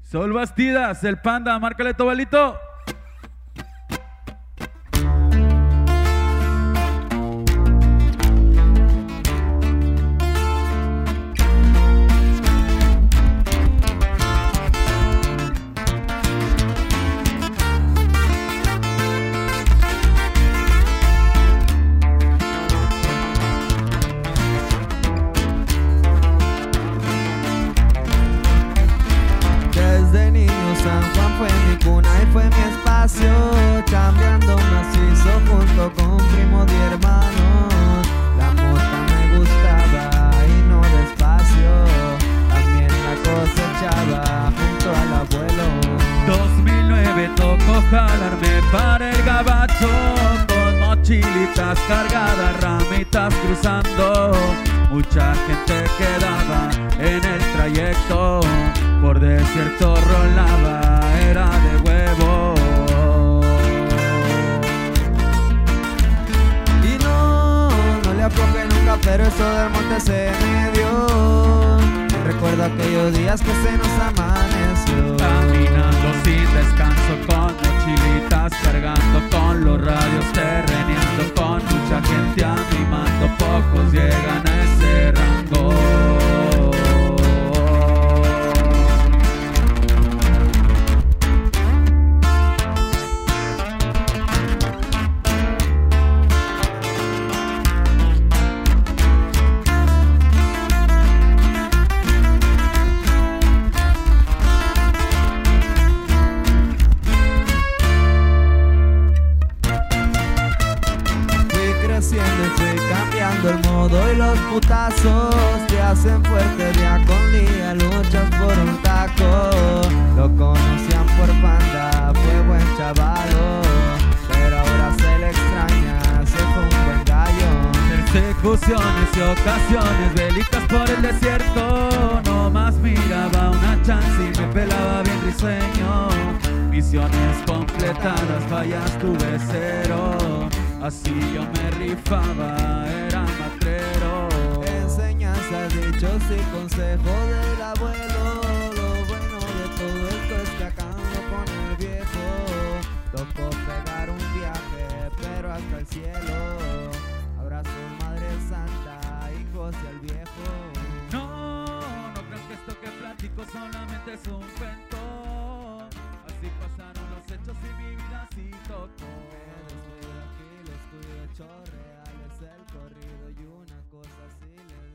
Sol Bastidas, el Panda, márcale Tobalito. Desde niño San Juan fue mi cuna y fue mi espacio, cambiando macizo junto con primos y hermanos. La mota me gustaba y no despacio, también la cosechaba junto al abuelo. 2009 tocó jalarme para el gabacho, con mochilitas cargadas, ramitas cruzando. Mucha gente quedaba en el trayecto, por desierto rolaba, era de huevo. Y no le afloje nunca, pero eso del monte se me dio. Recuerdo aquellos días que se nos amaneció, Caminando sin descanso, con mochilitas cargando, con los radios terreneando, con mucha gente animando, pocos llegan a ese rango. y fui cambiando el modo y los putazos te hacen fuerte día con día, luchas por un taco. Lo conocían por Panda, fue buen chavalo, pero ahora se le extraña, se fue un buen gallo. Persecuciones y ocasiones bélicas por el desierto, no más miraba una chance y me pelaba bien risueño. Misiones completadas, fallas tuve cero, así yo me rifaba, era matrero. Enseñanzas, dichos y consejos del abuelo. Lo bueno de todo esto es que acabo con el viejo. Tocó pegar un viaje, pero hasta el cielo. Abrazo Madre Santa, hijos y al viejo. No creo que esto que platico solamente es un cuento. Así pasaron los hechos y mi vida así tocó. Me descuido aquí, los cuido hechos reales, el corrido y una cosa así les